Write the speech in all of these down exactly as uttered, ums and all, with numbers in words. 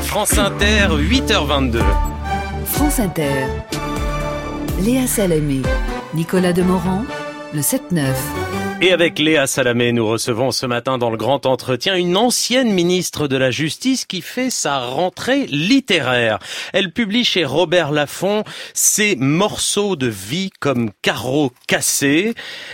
France Inter, huit heures vingt-deux. France Inter. Léa Salamé, Nicolas Demorand, le sept neuf. Et avec Léa Salamé, nous recevons ce matin dans le grand entretien une ancienne ministre de la Justice qui fait sa rentrée littéraire. Elle publie chez Robert Laffont ses morceaux de vie comme carreaux cassés.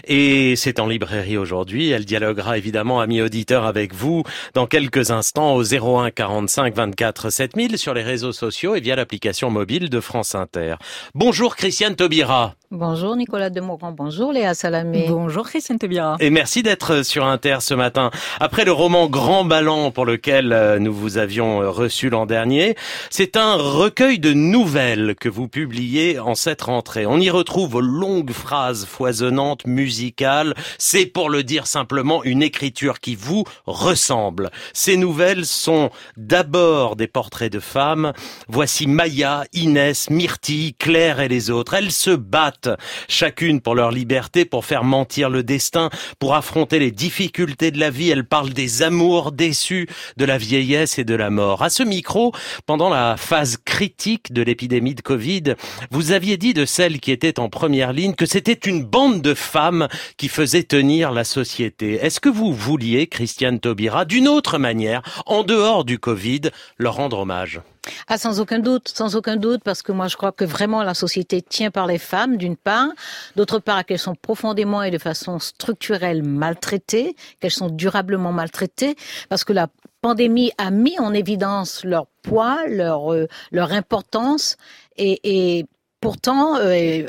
Et c'est en librairie aujourd'hui. Elle dialoguera évidemment, amis auditeurs, avec vous dans quelques instants au zéro un quarante-cinq vingt-quatre sept mille sur les réseaux sociaux et via l'application mobile de France Inter. Bonjour Christiane Taubira. Bonjour Nicolas Demorand, bonjour Léa Salamé. Bonjour Christiane Taubira. Et merci d'être sur Inter ce matin. Après le roman Grand Ballon pour lequel nous vous avions reçu l'an dernier, c'est un recueil de nouvelles que vous publiez en cette rentrée. On y retrouve vos longues phrases foisonnantes, musicales. C'est pour le dire simplement une écriture qui vous ressemble. Ces nouvelles sont d'abord des portraits de femmes. Voici Maya, Inès, Myrtille, Claire et les autres. Elles se battent chacune pour leur liberté, pour faire mentir le destin, pour affronter les difficultés de la vie. Elle parle des amours déçus, de la vieillesse et de la mort. À ce micro, pendant la phase critique de l'épidémie de Covid, vous aviez dit de celles qui étaient en première ligne que c'était une bande de femmes qui faisait tenir la société. Est-ce que vous vouliez, Christiane Taubira, d'une autre manière, en dehors du Covid, leur rendre hommage ? Ah, sans aucun doute, sans aucun doute, parce que moi je crois que vraiment la société tient par les femmes, d'une part, d'autre part qu'elles sont profondément et de façon structurelle maltraitées, qu'elles sont durablement maltraitées, parce que la pandémie a mis en évidence leur poids, leur euh, leur importance, et, et pourtant, euh,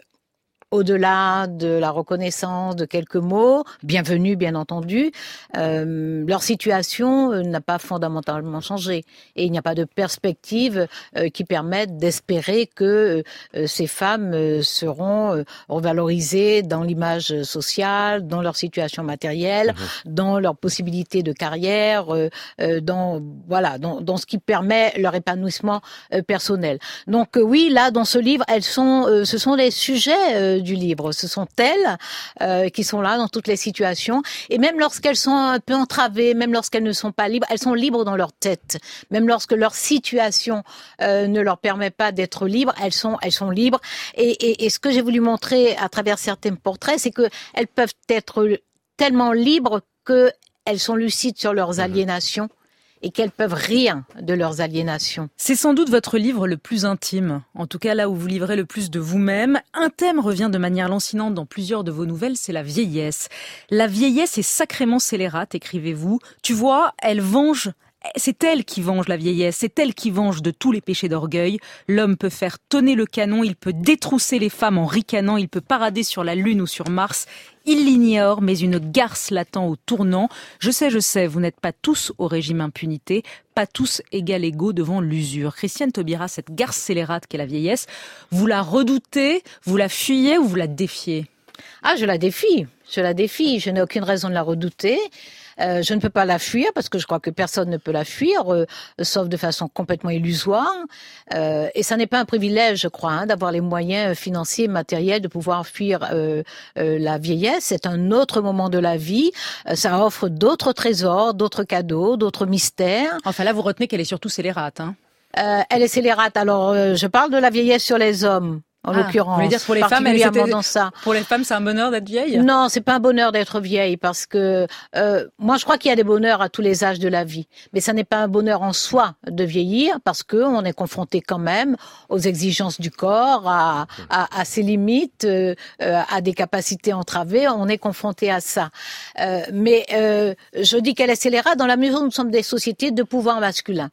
au-delà de la reconnaissance de quelques mots, bienvenue bien entendu, euh, leur situation euh, n'a pas fondamentalement changé. Et il n'y a pas de perspective euh, qui permette d'espérer que euh, ces femmes euh, seront euh, revalorisées dans l'image sociale, dans leur situation matérielle, mmh. dans leurs possibilités de carrière, euh, euh, dans, voilà, dans, dans ce qui permet leur épanouissement euh, personnel. Donc euh, oui, là, dans ce livre, elles sont, euh, ce sont les sujets euh, du livre. Ce sont elles euh, qui sont là dans toutes les situations. Et même lorsqu'elles sont un peu entravées, même lorsqu'elles ne sont pas libres, elles sont libres dans leur tête. Même lorsque leur situation euh, ne leur permet pas d'être libres, elles sont, elles sont libres. Et, et, et ce que j'ai voulu montrer à travers certains portraits, c'est qu'elles peuvent être tellement libres qu'elles sont lucides sur leurs aliénations. Et qu'elles peuvent rire de leurs aliénations. C'est sans doute votre livre le plus intime, en tout cas là où vous livrez le plus de vous-même. Un thème revient de manière lancinante dans plusieurs de vos nouvelles, c'est la vieillesse. La vieillesse est sacrément scélérate, écrivez-vous. Tu vois, elle venge... C'est elle qui venge la vieillesse, c'est elle qui venge de tous les péchés d'orgueil. L'homme peut faire tonner le canon, il peut détrousser les femmes en ricanant, il peut parader sur la Lune ou sur Mars. Il l'ignore, mais une garce l'attend au tournant. Je sais, je sais, vous n'êtes pas tous au régime impunité, pas tous égal égaux devant l'usure. Christiane Taubira, cette garce scélérate qu'est la vieillesse, vous la redoutez, vous la fuyez ou vous la défiez ? Ah, je la défie, je la défie, je n'ai aucune raison de la redouter. Euh, je ne peux pas la fuir parce que je crois que personne ne peut la fuir, euh, sauf de façon complètement illusoire. Euh, et ça n'est pas un privilège, je crois, hein, d'avoir les moyens financiers, matériels, de pouvoir fuir euh, euh, la vieillesse. C'est un autre moment de la vie. Euh, ça offre d'autres trésors, d'autres cadeaux, d'autres mystères. Enfin là, vous retenez qu'elle est surtout scélérate. Hein. Euh, elle est scélérate. Alors, euh, je parle de la vieillesse sur les hommes. En ah, l'occurrence, vous voulez dire pour les femmes, elle dans ça. Pour les femmes, c'est un bonheur d'être vieille ? Non, c'est pas un bonheur d'être vieille parce que euh, moi, je crois qu'il y a des bonheurs à tous les âges de la vie, mais ça n'est pas un bonheur en soi de vieillir parce que on est confronté quand même aux exigences du corps, à, à, à ses limites, euh, à des capacités entravées. On est confronté à ça. Euh, mais euh, je dis qu'elle est scélérate dans la mesure où nous sommes des sociétés de pouvoir masculin.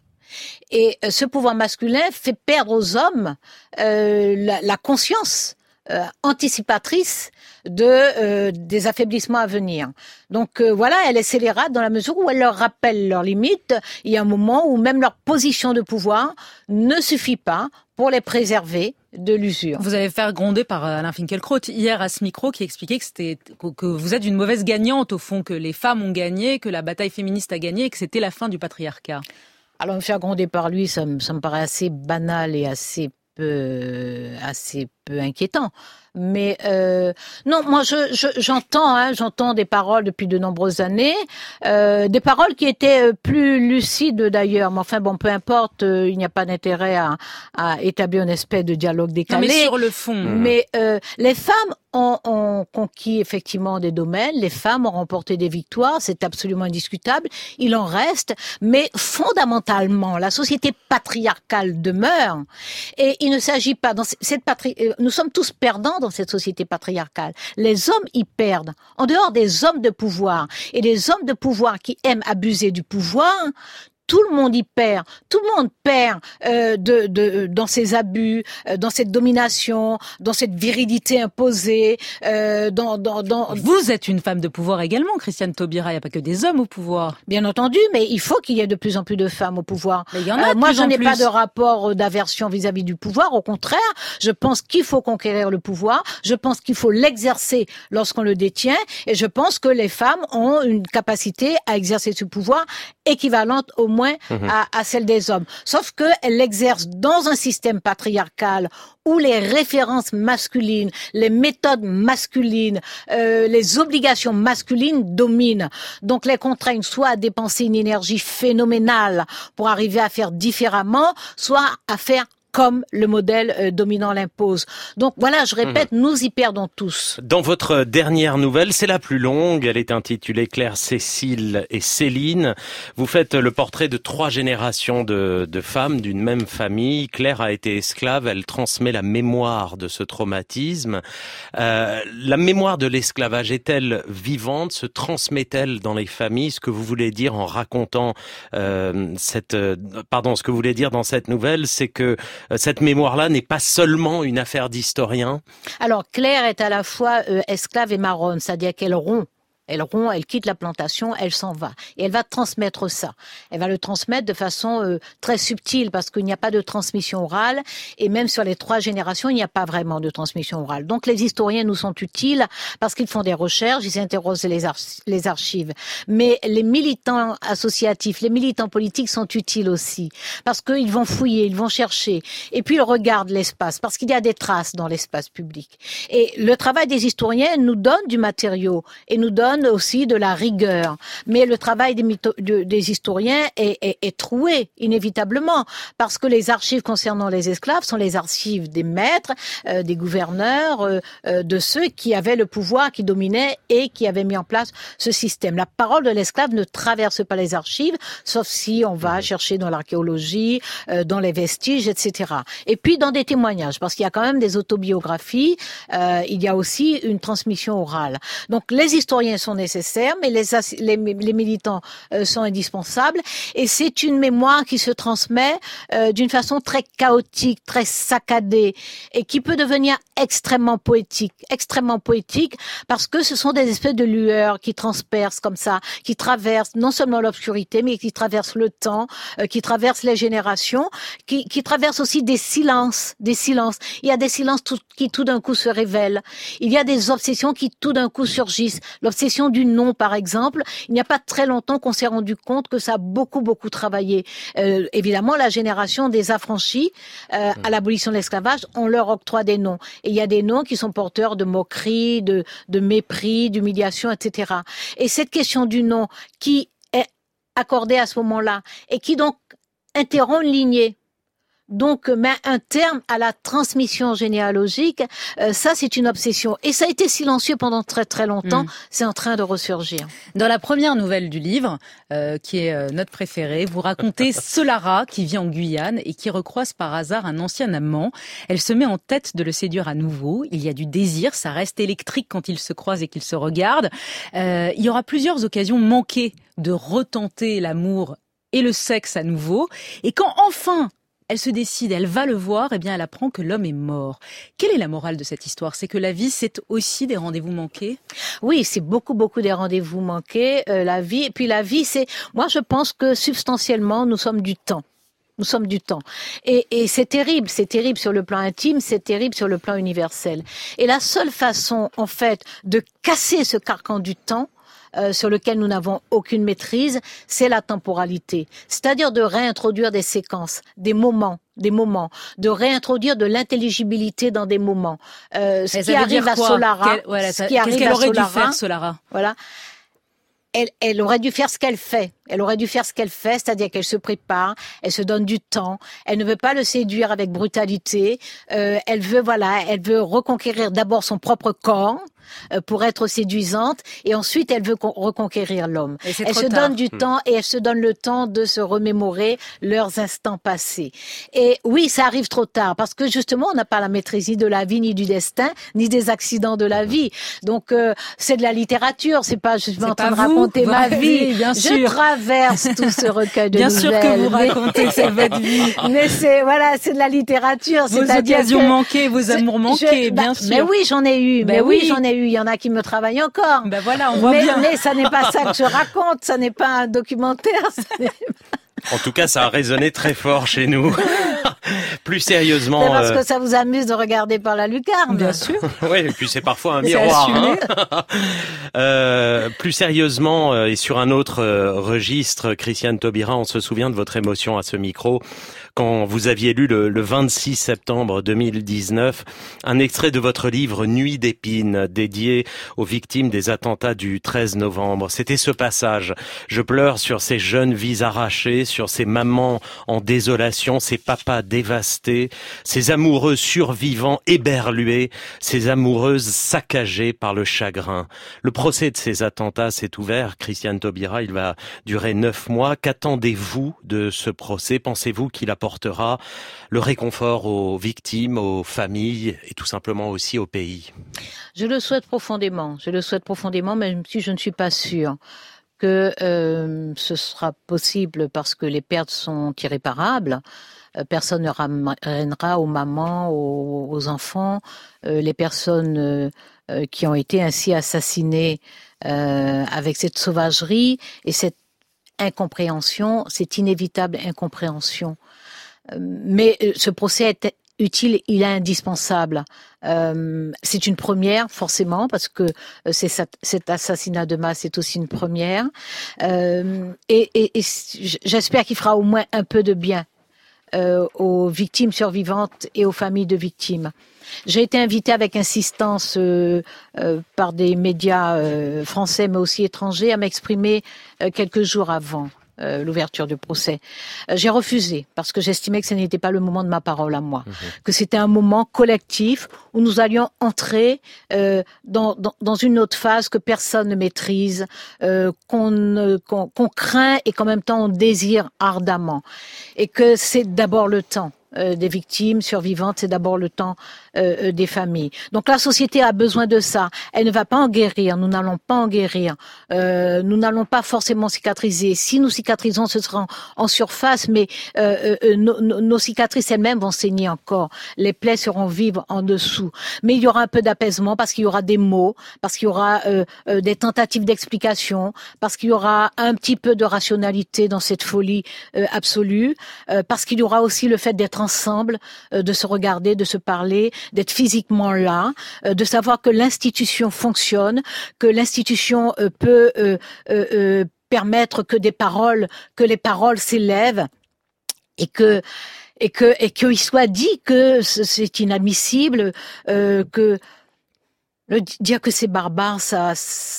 Et ce pouvoir masculin fait perdre aux hommes euh, la, la conscience euh, anticipatrice de euh, des affaiblissements à venir. Donc euh, voilà, elle est scélérate dans la mesure où elle leur rappelle leurs limites. Il y a un moment où même leur position de pouvoir ne suffit pas pour les préserver de l'usure. Vous allez faire gronder par Alain Finkielkraut hier à ce micro qui expliquait que c'était que vous êtes une mauvaise gagnante au fond, que les femmes ont gagné, que la bataille féministe a gagné et que c'était la fin du patriarcat. Alors me faire gronder par lui, ça me, ça me paraît assez banal et assez peu, assez peu inquiétant. Mais euh, non, moi je, je j'entends hein, j'entends des paroles depuis de nombreuses années, euh, des paroles qui étaient plus lucides d'ailleurs. Mais enfin bon, peu importe, euh, il n'y a pas d'intérêt à, à établir une espèce de dialogue décalé. Non, mais sur le fond. Mais euh, les femmes ont, ont conquis effectivement des domaines, les femmes ont remporté des victoires, c'est absolument indiscutable. Il en reste, mais fondamentalement, la société patriarcale demeure. Et il ne s'agit pas dans cette patrie. Nous sommes tous perdants dans cette société patriarcale. Les hommes y perdent. En dehors des hommes de pouvoir et des hommes de pouvoir qui aiment abuser du pouvoir, tout le monde y perd. Tout le monde perd euh, de, de, dans ces abus, euh, dans cette domination, dans cette virilité imposée. Euh, dans, dans, dans... Vous êtes une femme de pouvoir également, Christiane Taubira. Il n'y a pas que des hommes au pouvoir. Bien entendu, mais il faut qu'il y ait de plus en plus de femmes au pouvoir. Mais il y en a euh, de moi, plus je en n'ai plus. pas de rapport d'aversion vis-à-vis du pouvoir. Au contraire, je pense qu'il faut conquérir le pouvoir. Je pense qu'il faut l'exercer lorsqu'on le détient. Et je pense que les femmes ont une capacité à exercer ce pouvoir équivalente au moins Mmh. À, à celle des hommes. Sauf qu'elle l'exerce dans un système patriarcal où les références masculines, les méthodes masculines, euh, les obligations masculines dominent. Donc les contraignent soit à dépenser une énergie phénoménale pour arriver à faire différemment, soit à faire comme le modèle euh, dominant l'impose. Donc voilà, je répète, mmh. nous y perdons tous. Dans votre dernière nouvelle, c'est la plus longue, elle est intitulée Claire, Cécile et Céline. Vous faites le portrait de trois générations de, de femmes d'une même famille. Claire a été esclave, elle transmet la mémoire de ce traumatisme. Euh, la mémoire de l'esclavage est-elle vivante, se transmet-elle dans les familles? Ce que vous voulez dire en racontant euh, cette, euh, pardon, ce que vous voulez dire dans cette nouvelle, c'est que cette mémoire-là n'est pas seulement une affaire d'historien? Alors, Claire est à la fois euh, esclave et marronne, c'est-à-dire qu'elle rompt. Elle rompt, elle quitte la plantation, elle s'en va. Et elle va transmettre ça. Elle va le transmettre de façon euh, très subtile parce qu'il n'y a pas de transmission orale. Et même sur les trois générations, il n'y a pas vraiment de transmission orale. Donc les historiens nous sont utiles parce qu'ils font des recherches, ils interrogent les, ar- les archives. Mais les militants associatifs, les militants politiques sont utiles aussi parce qu'ils vont fouiller, ils vont chercher. Et puis ils regardent l'espace parce qu'il y a des traces dans l'espace public. Et le travail des historiens nous donne du matériau et nous donne aussi de la rigueur. Mais le travail des, mytho- de, des historiens est, est, est troué, inévitablement, parce que les archives concernant les esclaves sont les archives des maîtres, euh, des gouverneurs, euh, euh, de ceux qui avaient le pouvoir, qui dominaient et qui avaient mis en place ce système. La parole de l'esclave ne traverse pas les archives, sauf si on va chercher dans l'archéologie, euh, dans les vestiges, et cetera. Et puis dans des témoignages, parce qu'il y a quand même des autobiographies, euh, il y a aussi une transmission orale. Donc les historiens sont nécessaires, mais les, les, les militants euh, sont indispensables. Et c'est une mémoire qui se transmet euh, d'une façon très chaotique, très saccadée, et qui peut devenir extrêmement poétique, extrêmement poétique, parce que ce sont des espèces de lueurs qui transpercent comme ça, qui traversent non seulement l'obscurité, mais qui traversent le temps, euh, qui traversent les générations, qui, qui traversent aussi des silences, des silences. Il y a des silences tout, qui tout d'un coup se révèlent. Il y a des obsessions qui tout d'un coup surgissent. L'obsession du nom, par exemple, il n'y a pas très longtemps qu'on s'est rendu compte que ça a beaucoup, beaucoup travaillé. Euh, évidemment, la génération des affranchis euh, à l'abolition de l'esclavage, on leur octroie des noms. Et il y a des noms qui sont porteurs de moquerie, de, de mépris, d'humiliation, et cetera. Et cette question du nom qui est accordée à ce moment-là et qui donc interrompt une lignée, donc met un terme à la transmission généalogique, euh, ça c'est une obsession. Et ça a été silencieux pendant très très longtemps, mmh. c'est en train de ressurgir. Dans la première nouvelle du livre, euh, qui est euh, notre préférée, vous racontez Solara qui vit en Guyane et qui recroise par hasard un ancien amant. Elle se met en tête de le séduire à nouveau. Il y a du désir, ça reste électrique quand ils se croisent et qu'ils se regardent. Euh, il y aura plusieurs occasions manquées de retenter l'amour et le sexe à nouveau. Et quand enfin elle se décide, elle va le voir, et eh bien elle apprend que l'homme est mort. Quelle est la morale de cette histoire? C'est que la vie, c'est aussi des rendez-vous manqués? Oui, c'est beaucoup, beaucoup des rendez-vous manqués, euh, la vie. Et puis la vie, c'est... Moi, je pense que substantiellement, nous sommes du temps. Nous sommes du temps. Et, et c'est terrible, c'est terrible sur le plan intime, c'est terrible sur le plan universel. Et la seule façon, en fait, de casser ce carcan du temps, Euh, sur lequel nous n'avons aucune maîtrise, c'est la temporalité. C'est-à-dire de réintroduire des séquences, des moments, des moments, de réintroduire de l'intelligibilité dans des moments. Euh, ce, qui arrive à Solara, Quelle, voilà, ce qui arrive qu'est-ce qu'elle à aurait Solara, dû faire, Solara? Voilà. Elle, elle aurait dû faire ce qu'elle fait. Elle aurait dû faire ce qu'elle fait, c'est-à-dire qu'elle se prépare, elle se donne du temps. Elle ne veut pas le séduire avec brutalité. Euh, elle veut, voilà, elle veut reconquérir d'abord son propre corps euh, pour être séduisante, et ensuite elle veut con- reconquérir l'homme. Elle se tard. donne du mmh. temps et elle se donne le temps de se remémorer leurs instants passés. Et oui, ça arrive trop tard parce que justement, on n'a pas la maîtrise ni de la vie, ni du destin, ni des accidents de la vie. Donc euh, c'est de la littérature, c'est pas je suis en train de raconter ma vie. Bien je sûr. traverse tout ce recueil de bien nouvelles. Bien sûr que vous racontez c'est votre vie. Mais c'est voilà, c'est de la littérature. Vos occasions que, manquées, vos amours manqués, je, bien bah, sûr. Mais oui, j'en ai eu. Bah mais oui, oui, j'en ai eu. Il y en a qui me travaillent encore. Ben voilà, on voit mais, bien. Mais ça n'est pas ça que je raconte. Ça n'est pas un documentaire. Ça n'est... En tout cas, ça a résonné très fort chez nous. Plus sérieusement... C'est parce euh... que ça vous amuse de regarder par la lucarne. Bien sûr. Oui, et puis c'est parfois un miroir. Hein. euh, plus sérieusement, euh, et sur un autre euh, registre, Christiane Taubira, on se souvient de votre émotion à ce micro quand vous aviez lu le, le vingt-six septembre deux mille dix-neuf un extrait de votre livre Nuit d'épines, dédié aux victimes des attentats du treize novembre. C'était ce passage. Je pleure sur ces jeunes vies arrachées, sur ces mamans en désolation, ces papas dévastés, ces amoureux survivants éberlués, ces amoureuses saccagées par le chagrin. Le procès de ces attentats s'est ouvert. Christiane Taubira, il va durer neuf mois. Qu'attendez-vous de ce procès? Pensez-vous qu'il apportera le réconfort aux victimes, aux familles et tout simplement aussi au pays? Je le souhaite profondément. Je le souhaite profondément, même si je ne suis pas sûre que euh, ce sera possible parce que les pertes sont irréparables. Euh, personne ne ramènera aux mamans, aux, aux enfants, euh, les personnes euh, euh, qui ont été ainsi assassinées euh, avec cette sauvagerie et cette incompréhension, cette inévitable incompréhension. Euh, mais euh, ce procès est utile, il est indispensable. Euh, c'est une première, forcément, parce que euh, c'est, cet assassinat de masse est aussi une première. Euh, et, et, et j'espère qu'il fera au moins un peu de bien euh, aux victimes survivantes et aux familles de victimes. J'ai été invitée avec insistance euh, euh, par des médias euh, français, mais aussi étrangers, à m'exprimer euh, quelques jours avant Euh, l'ouverture du procès. Euh, j'ai refusé parce que j'estimais que ce n'était pas le moment de ma parole à moi, mmh. que c'était un moment collectif où nous allions entrer euh, dans, dans, dans une autre phase que personne ne maîtrise, euh, qu'on, qu'on, qu'on craint et qu'en même temps on désire ardemment. Et que c'est d'abord le temps euh, des victimes survivantes, c'est d'abord le temps euh, des familles. Donc la société a besoin de ça. Elle ne va pas en guérir, nous n'allons pas en guérir. Euh, nous n'allons pas forcément cicatriser. Si nous cicatrisons, ce sera en, en surface, mais euh, euh, nos, nos cicatrices elles-mêmes vont saigner encore. Les plaies seront vives en dessous. Mais il y aura un peu d'apaisement parce qu'il y aura des mots, parce qu'il y aura euh, euh, des tentatives d'explication, parce qu'il y aura un petit peu de rationalité dans cette folie euh, absolue, euh, parce qu'il y aura aussi le fait d'être ensemble, euh, de se regarder, de se parler, d'être physiquement là, euh, de savoir que l'institution fonctionne, que l'institution euh, peut euh, euh, euh, permettre que des paroles, que les paroles s'élèvent et que et que et qu'il soit dit que c'est inadmissible, euh, que le dire que c'est barbare, ça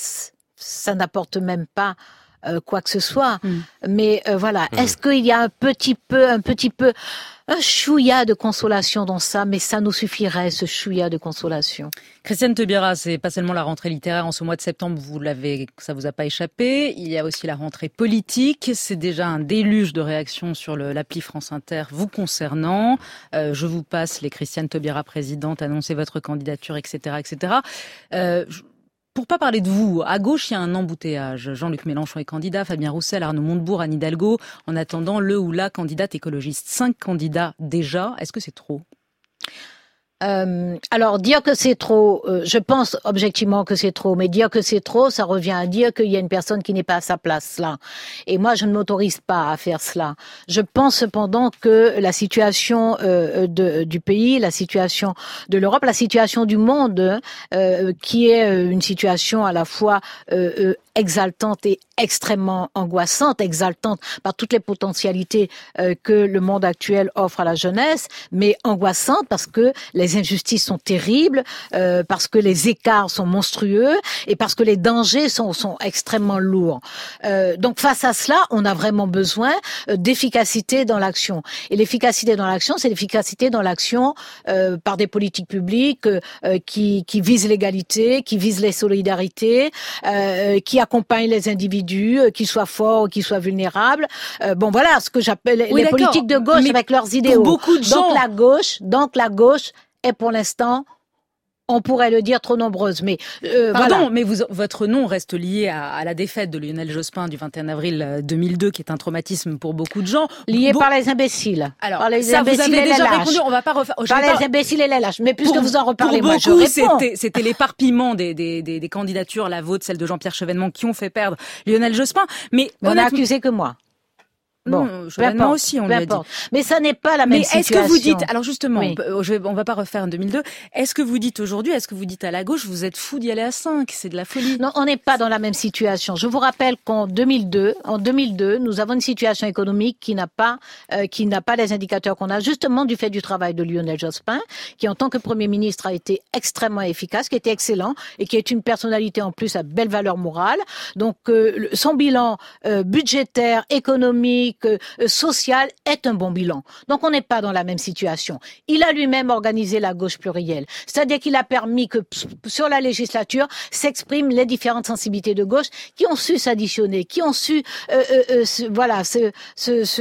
ça n'apporte même pas euh, quoi que ce soit. Mm. Mais euh, voilà, mm. Est-ce qu'il y a un petit peu, un petit peu un chouïa de consolation dans ça, mais ça nous suffirait, ce chouïa de consolation. Christiane Taubira, c'est pas seulement la rentrée littéraire en ce mois de septembre, vous l'avez, ça vous a pas échappé. Il y a aussi la rentrée politique. C'est déjà un déluge de réactions sur le, l'appli France Inter vous concernant. Euh, je vous passe les Christiane Taubira présidente, annoncez votre candidature, et cetera, et cetera. Euh, Pour pas parler de vous, à gauche, il y a un embouteillage. Jean-Luc Mélenchon est candidat, Fabien Roussel, Arnaud Montebourg, Anne Hidalgo, en attendant le ou la candidate écologiste. Cinq candidats déjà. Est-ce que c'est trop ? Euh, alors dire que c'est trop, euh, je pense objectivement que c'est trop, mais dire que c'est trop, ça revient à dire qu'il y a une personne qui n'est pas à sa place là. Et moi, je ne m'autorise pas à faire cela. Je pense cependant que la situation euh, de, du pays, la situation de l'Europe, la situation du monde, euh, qui est une situation à la fois euh, exaltante et extrêmement angoissante, exaltante par toutes les potentialités euh, que le monde actuel offre à la jeunesse, mais angoissante parce que les injustices sont terribles, euh, parce que les écarts sont monstrueux et parce que les dangers sont, sont extrêmement lourds. Euh, donc face à cela, on a vraiment besoin euh, d'efficacité dans l'action. Et l'efficacité dans l'action, c'est l'efficacité dans l'action euh, par des politiques publiques euh, qui, qui visent l'égalité, qui visent les solidarités, euh, qui accompagnent les individus, euh, qu'ils soient forts ou qu'ils soient vulnérables. Euh, bon, voilà ce que j'appelle oui, les d'accord. politiques de gauche Mais avec leurs idéaux. Pour beaucoup de gens... Donc la gauche, donc la gauche est pour l'instant, on pourrait le dire, trop nombreuse. Mais euh, Pardon, voilà. mais vous, votre nom reste lié à, à la défaite de Lionel Jospin du vingt et un avril deux mille deux, qui est un traumatisme pour beaucoup de gens. Lié Bo- par les imbéciles. Alors, par les ça, vous imbéciles avez et déjà les lâches. répondu. On va pas refaire. Par les pas... imbéciles et les lâches. Mais puisque pour, vous en reparlez, pour moi, beaucoup, je réponds. C'était, c'était l'éparpillement des, des, des, des candidatures, la vôtre, celle de Jean-Pierre Chevènement, qui ont fait perdre Lionel Jospin. Mais, mais on a accusé que moi. Bon, non, Chevènement aussi, on lui a dit. Mais ça n'est pas la même mais situation. Mais est-ce que vous dites, alors justement, oui. on, je, on va pas refaire en deux mille deux, est-ce que vous dites aujourd'hui, est-ce que vous dites à la gauche, vous êtes fou d'y aller à cinq, c'est de la folie? Non, on n'est pas dans la même situation. Je vous rappelle qu'en deux mille deux, en deux mille deux, nous avons une situation économique qui n'a pas, euh, qui n'a pas les indicateurs qu'on a, justement du fait du travail de Lionel Jospin, qui en tant que Premier ministre a été extrêmement efficace, qui était excellent et qui est une personnalité en plus à belle valeur morale. Donc, euh, son bilan euh, budgétaire, économique, euh, social, est un bon bilan. Donc on n'est pas dans la même situation. Il a lui-même organisé la gauche plurielle. C'est-à-dire qu'il a permis que sur la législature s'expriment les différentes sensibilités de gauche qui ont su s'additionner, qui ont su euh, euh, euh, se, voilà, se, se, se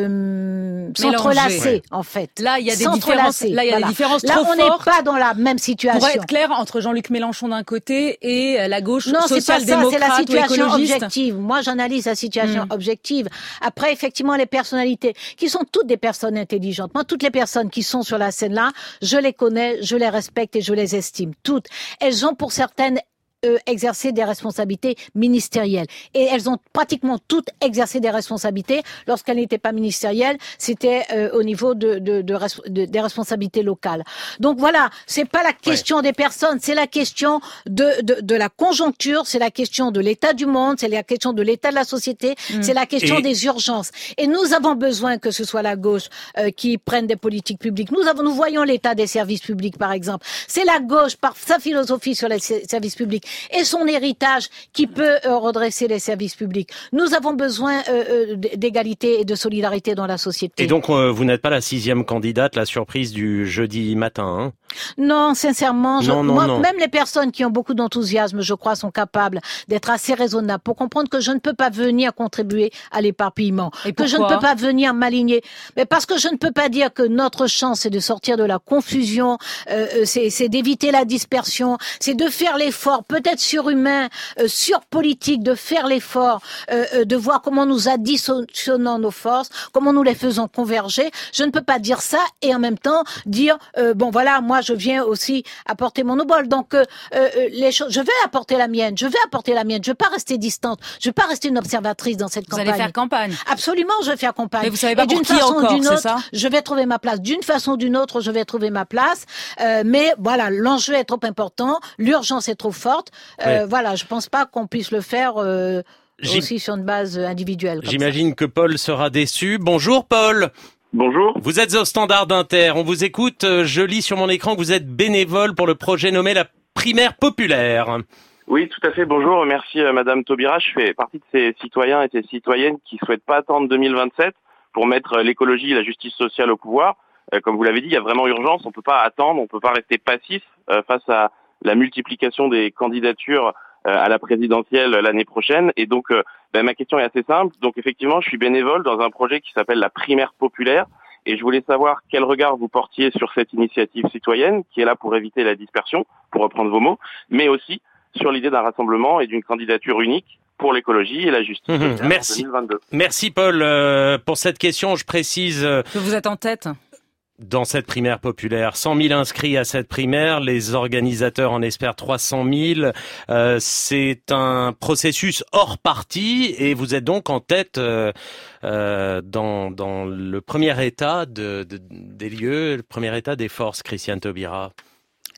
euh, s'entrelacer ouais. en fait. Là, il y a des différences. Là, il y a voilà. des différences Là, trop on n'est pas dans la même situation. Pour être clair, entre Jean-Luc Mélenchon d'un côté et la gauche non, social-démocrate c'est pas ça, c'est la situation écologiste. objective. Moi, j'analyse la situation mmh. objective. Après, effectivement, les personnalités qui sont toutes des personnes intelligentes. Moi, toutes les personnes qui sont sur la scène là, je les connais, je les respecte et je les estime. Toutes. Elles ont pour certaines Euh, exercer des responsabilités ministérielles. Et elles ont pratiquement toutes exercé des responsabilités. Lorsqu'elles n'étaient pas ministérielles, c'était euh, au niveau de, de, de, de, des responsabilités locales. Donc voilà, c'est pas la question ouais. des personnes, c'est la question de, de, de la conjoncture, c'est la question de l'état du monde, c'est la question de l'état de la société, mmh. c'est la question Et... des urgences. Et nous avons besoin que ce soit la gauche euh, qui prenne des politiques publiques. Nous avons, nous voyons l'état des services publics, par exemple. C'est la gauche, par sa philosophie sur les services publics, et son héritage qui peut euh, redresser les services publics. Nous avons besoin euh, d'égalité et de solidarité dans la société. Et donc, euh, vous n'êtes pas la sixième candidate, la surprise du jeudi matin, hein? Non, sincèrement, je, non, non, moi, non. même les personnes qui ont beaucoup d'enthousiasme, je crois, sont capables d'être assez raisonnables pour comprendre que je ne peux pas venir contribuer à l'éparpillement, et que je ne peux pas venir m'aligner. Mais parce que je ne peux pas dire que notre chance, c'est de sortir de la confusion, euh, c'est, c'est d'éviter la dispersion, c'est de faire l'effort, peut-être surhumain, euh, surpolitique, de faire l'effort, euh, euh, de voir comment nous additionnons nos forces, comment nous les faisons converger. Je ne peux pas dire ça et en même temps dire, euh, bon voilà, moi je viens aussi apporter mon obol. Donc euh, euh, les choses, je vais apporter la mienne, je vais apporter la mienne. Je vais pas rester distante, je vais pas rester une observatrice dans cette vous campagne. Vous allez faire campagne. Absolument, je vais faire campagne. Mais vous savez pas et pour d'une qui façon encore, ou d'une c'est autre, ça je vais trouver ma place. D'une façon ou d'une autre, je vais trouver ma place. Euh, mais voilà, l'enjeu est trop important, l'urgence est trop forte. Euh, oui. Voilà, je pense pas qu'on puisse le faire. Euh, aussi sur une base individuelle. J'imagine ça. Que Paul sera déçu. Bonjour Paul. Bonjour. Vous êtes au Standard d'Inter. On vous écoute. Je lis sur mon écran que vous êtes bénévole pour le projet nommé la primaire populaire. Oui, tout à fait. Bonjour. Merci euh, Madame Taubira. Je fais partie de ces citoyens et ces citoyennes qui souhaitent pas attendre deux mille vingt-sept pour mettre l'écologie et la justice sociale au pouvoir. Euh, comme vous l'avez dit, il y a vraiment urgence. On peut pas attendre. On peut pas rester passif euh, face à la multiplication des candidatures à la présidentielle l'année prochaine. Et donc, euh, ben, ma question est assez simple. Donc, effectivement, je suis bénévole dans un projet qui s'appelle la primaire populaire. Et je voulais savoir quel regard vous portiez sur cette initiative citoyenne qui est là pour éviter la dispersion, pour reprendre vos mots, mais aussi sur l'idée d'un rassemblement et d'une candidature unique pour l'écologie et la justice sociale mmh, merci. en deux mille vingt-deux. Merci Paul euh, pour cette question. Je précise euh, que vous êtes en tête. Dans cette primaire populaire, cent mille inscrits à cette primaire, les organisateurs en espèrent trois cent mille. Euh, c'est un processus hors parti et vous êtes donc en tête euh, euh, dans, dans le premier état de, de, des lieux, le premier état des forces, Christiane Taubira.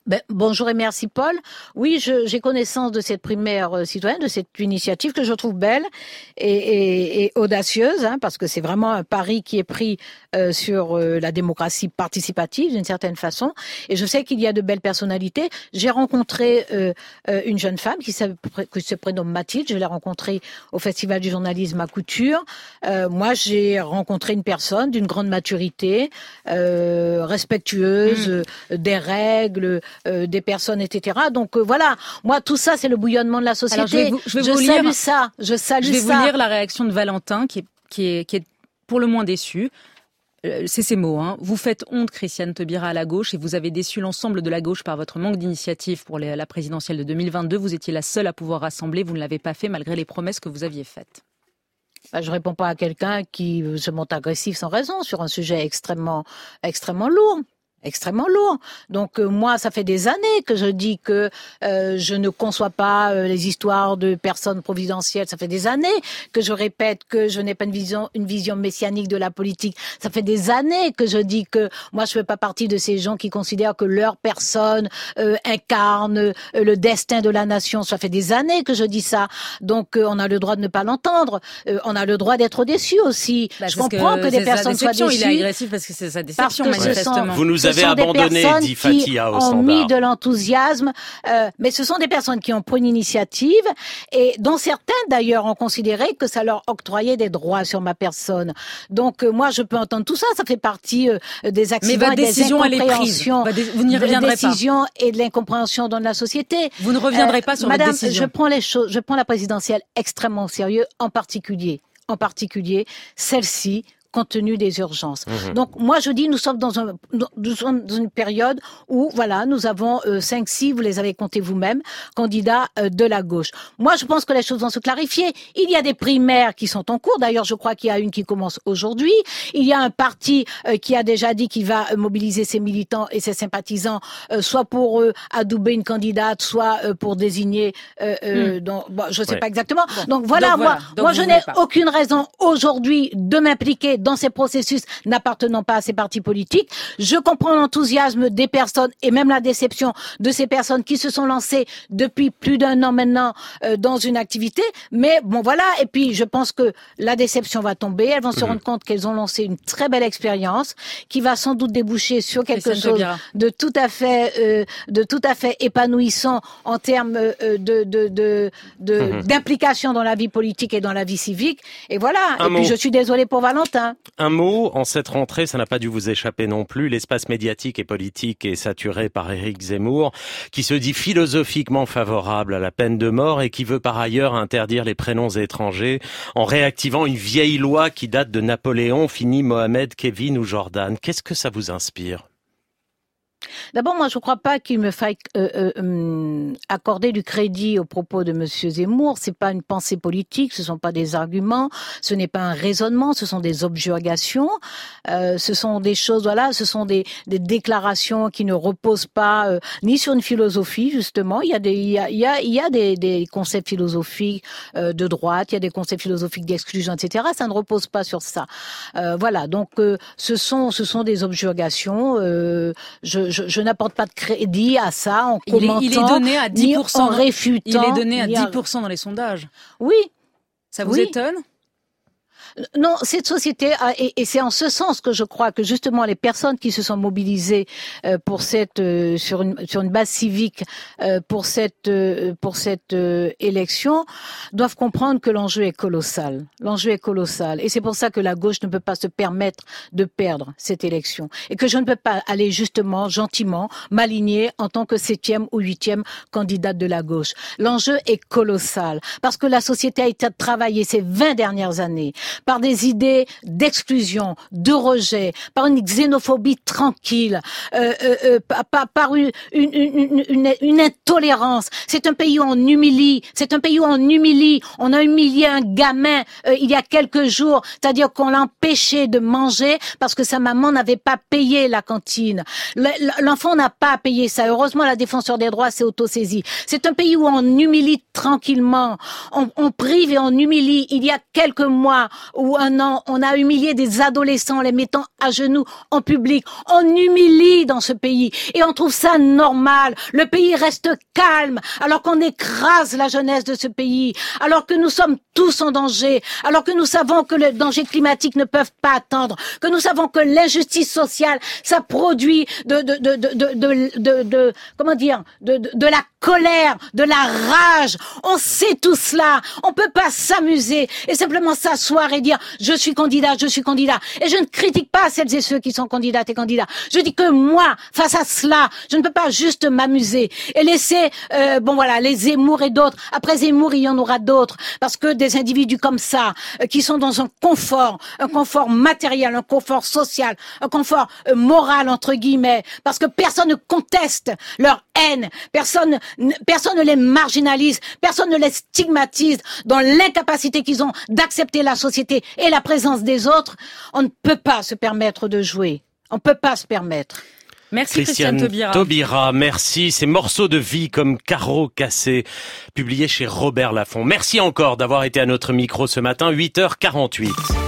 Ben, bonjour et merci Paul. Oui, je, j'ai connaissance de cette primaire euh, citoyenne, de cette initiative que je trouve belle et, et, et audacieuse, hein, parce que c'est vraiment un pari qui est pris euh, sur euh, la démocratie participative d'une certaine façon. Et je sais qu'il y a de belles personnalités. J'ai rencontré euh, euh, une jeune femme qui, qui se prénomme Mathilde. Je l'ai rencontrée au Festival du journalisme à Couture. Euh, moi, j'ai rencontré une personne d'une grande maturité, euh, respectueuse mmh. euh, des règles. Euh, des personnes, et cetera. Donc euh, voilà, moi tout ça c'est le bouillonnement de la société. Alors, je vais vous, je vais je vous salue lire, ça, je salue ça. Je vais ça. vous lire la réaction de Valentin qui est, qui est, qui est pour le moins déçu. Euh, c'est ces mots. Hein. Vous faites honte, Christiane Taubira, à la gauche, et vous avez déçu l'ensemble de la gauche par votre manque d'initiative pour les, la présidentielle de deux mille vingt-deux. Vous étiez la seule à pouvoir rassembler. Vous ne l'avez pas fait malgré les promesses que vous aviez faites. Bah, je réponds pas à quelqu'un qui se montre agressif sans raison sur un sujet extrêmement, extrêmement lourd. extrêmement lourd. Donc euh, moi, ça fait des années que je dis que euh, je ne conçois pas euh, les histoires de personnes providentielles. Ça fait des années que je répète que je n'ai pas une vision, une vision messianique de la politique. Ça fait des années que je dis que moi, je fais pas partie de ces gens qui considèrent que leur personne euh, incarne euh, le destin de la nation. Ça fait des années que je dis ça. Donc euh, on a le droit de ne pas l'entendre. Euh, on a le droit d'être déçu aussi. Bah, je comprends que, que des personnes soient déçues. Il est agressif parce que c'est sa déception, manifestement. Vous nous avez abandonné, dit Fathia au standard. Ont mis de l'enthousiasme, euh, mais ce sont des personnes qui ont pris une initiative et dont certains d'ailleurs ont considéré que ça leur octroyait des droits sur ma personne. Donc euh, moi je peux entendre tout ça, ça fait partie euh, des accidents et des incompréhensions, vous n'y reviendrez des décisions et de l'incompréhension dans la société. Vous ne reviendrez pas sur Madame, votre décision. Je prends les choses, je prends la présidentielle extrêmement au sérieux, en particulier, en particulier celle-ci. Compte tenu des urgences. Mmh. Donc moi je dis nous sommes dans, un, nous sommes dans une période où voilà nous avons euh, cinq six, vous les avez comptés vous-même, candidats euh, de la gauche. Moi je pense que les choses vont se clarifier. Il y a des primaires qui sont en cours. D'ailleurs je crois qu'il y a une qui commence aujourd'hui. Il y a un parti euh, qui a déjà dit qu'il va mobiliser ses militants et ses sympathisants euh, soit pour euh, adouber une candidate, soit euh, pour désigner. Euh, euh, mmh. donc, bon, je ne sais ouais. pas exactement. Bon. Donc voilà, donc, voilà. moi, donc, moi je n'ai aucune raison aujourd'hui de m'impliquer dans ces processus n'appartenant pas à ces partis politiques. Je comprends l'enthousiasme des personnes et même la déception de ces personnes qui se sont lancées depuis plus d'un an maintenant euh, dans une activité. Mais bon, voilà. Et puis, je pense que la déception va tomber. Elles vont mmh. se rendre compte qu'elles ont lancé une très belle expérience qui va sans doute déboucher sur quelque Christiane chose Taubira. de tout à fait, euh, de tout à fait épanouissant en termes euh, de, de, de, de mmh. d'implication dans la vie politique et dans la vie civique. Et voilà. Un et mot. Puis, je suis désolée pour Valentin. Un mot, en cette rentrée, ça n'a pas dû vous échapper non plus, l'espace médiatique et politique est saturé par Éric Zemmour, qui se dit philosophiquement favorable à la peine de mort et qui veut par ailleurs interdire les prénoms étrangers en réactivant une vieille loi qui date de Napoléon, fini Mohamed, Kevin ou Jordan. Qu'est-ce que ça vous inspire ? D'abord, moi, je ne crois pas qu'il me faille euh, euh, accorder du crédit aux propos de Monsieur Zemmour. C'est pas une pensée politique, ce sont pas des arguments, ce n'est pas un raisonnement, ce sont des objurgations, euh, ce sont des choses, voilà, ce sont des, des déclarations qui ne reposent pas euh, ni sur une philosophie justement. Il y a des, il y a, il y a, il y a des, des concepts philosophiques euh, de droite, il y a des concepts philosophiques d'exclusion, et cetera. Ça ne repose pas sur ça. Euh, voilà, donc euh, ce sont, ce sont des objurgations. Euh, je, Je, je n'apporte pas de crédit à ça en commentant, il est, il est donné à dix pour cent ni en réfutant. Il est donné à dix pour cent dans les sondages. Oui. Ça vous oui. étonne ? Non, cette société a, et, et c'est en ce sens que je crois que justement les personnes qui se sont mobilisées euh, pour cette euh, sur une sur une base civique euh, pour cette euh, pour cette euh, élection doivent comprendre que l'enjeu est colossal. L'enjeu est colossal et c'est pour ça que la gauche ne peut pas se permettre de perdre cette élection et que je ne peux pas aller justement gentiment m'aligner en tant que septième ou huitième candidate de la gauche. L'enjeu est colossal parce que la société a été travaillée ces vingt dernières années par des idées d'exclusion, de rejet, par une xénophobie tranquille, euh, euh, euh, par, par une, une, une, une, une intolérance. C'est un pays où on humilie, c'est un pays où on humilie. On a humilié un gamin euh, il y a quelques jours, c'est-à-dire qu'on l'a empêché de manger parce que sa maman n'avait pas payé la cantine. L'enfant n'a pas payé ça. Heureusement, la défenseur des droits s'est autosaisie. C'est un pays où on humilie tranquillement, on, on prive et on humilie. Il y a quelques mois, où un an, on a humilié des adolescents en les mettant à genoux en public. On humilie dans ce pays et on trouve ça normal. Le pays reste calme alors qu'on écrase la jeunesse de ce pays, alors que nous sommes tous en danger, alors que nous savons que le danger climatique ne peuvent pas attendre, que nous savons que l'injustice sociale, ça produit de de de de de, de, de, de comment dire, de, de de la colère, de la rage. On sait tout cela. On peut pas s'amuser et simplement s'asseoir et dire je suis candidat, je suis candidat. Et je ne critique pas celles et ceux qui sont candidates et candidats. Je dis que moi, face à cela, je ne peux pas juste m'amuser et laisser euh, bon voilà les Zemmour et d'autres. Après Zemmour, il y en aura d'autres parce que des individus comme ça euh, qui sont dans un confort, un confort matériel, un confort social, un confort euh, moral entre guillemets, parce que personne ne conteste leur haine, personne personne ne les marginalise, personne ne les stigmatise dans l'incapacité qu'ils ont d'accepter la société et la présence des autres. On ne peut pas se permettre de jouer. On ne peut pas se permettre. Merci Christiane, Christiane Taubira. Taubira, merci. Ces morceaux de vie comme Carreaux cassés, publiés chez Robert Laffont. Merci encore d'avoir été à notre micro ce matin, huit heures quarante-huit.